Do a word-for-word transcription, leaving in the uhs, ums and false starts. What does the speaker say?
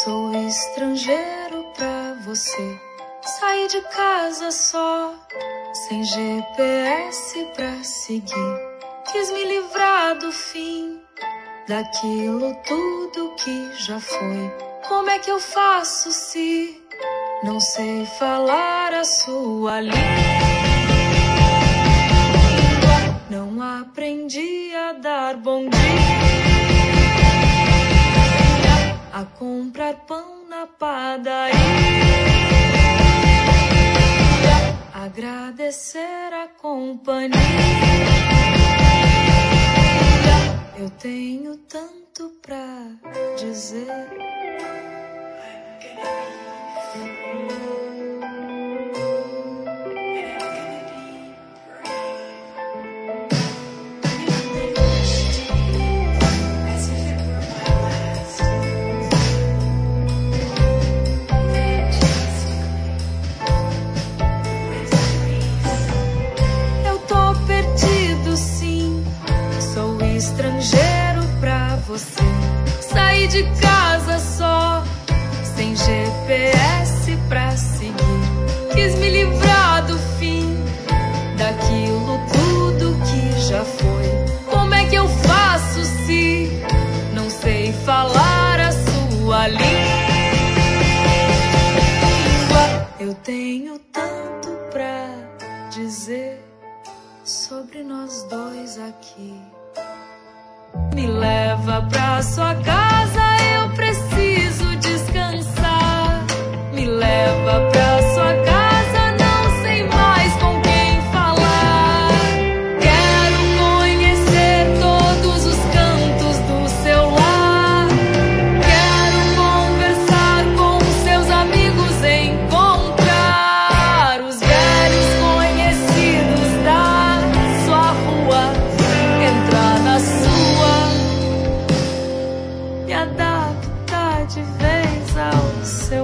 Sou estrangeiro pra você. Saí de casa só, sem G P S pra seguir. Quis me livrar do fim, daquilo tudo que já foi. Como é que eu faço se não sei falar a sua língua? Não aprendi a dar bom dia, a comprar pão na padaria, agradecer a companhia. Eu tenho tanto pra dizer. Estrangeiro pra você. Saí de casa só, sem G P S pra seguir. Quis me livrar do fim, daquilo tudo que já foi. Como é que eu faço se não sei falar a sua língua? Eu tenho tanto pra dizer sobre nós dois aqui. Me leva pra sua casa, eu preciso descansar. Me leva pra sua casa, não sei mais com quem falar. Quero conhecer todos os cantos do seu lar. Quero conversar com seus amigos, encontrar os velhos conhecidos da sua rua, entrar na sua, me adaptar de vez ao seu